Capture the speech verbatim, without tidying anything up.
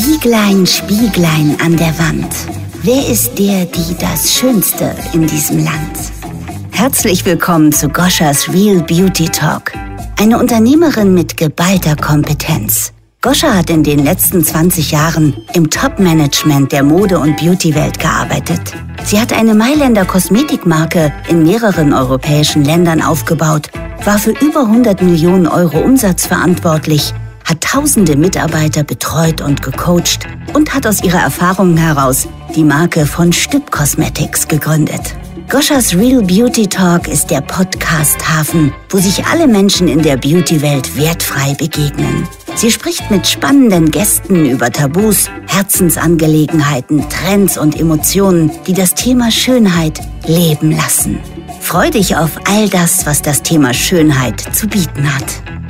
Zieglein, Spieglein an der Wand. Wer ist der, die das Schönste in diesem Land? Herzlich willkommen zu Goschas Real Beauty Talk. Eine Unternehmerin mit geballter Kompetenz. Goscha hat in den letzten zwanzig Jahren im Top-Management der Mode- und Beauty-Welt gearbeitet. Sie hat eine Mailänder Kosmetikmarke in mehreren europäischen Ländern aufgebaut, war für über hundert Millionen Euro Umsatz verantwortlich, hat tausende Mitarbeiter betreut und gecoacht und hat aus ihrer Erfahrung heraus die Marke von Stüb Cosmetics gegründet. Goschas Real Beauty Talk ist der Podcast-Hafen, wo sich alle Menschen in der Beauty-Welt wertfrei begegnen. Sie spricht mit spannenden Gästen über Tabus, Herzensangelegenheiten, Trends und Emotionen, die das Thema Schönheit leben lassen. Freu dich auf all das, was das Thema Schönheit zu bieten hat.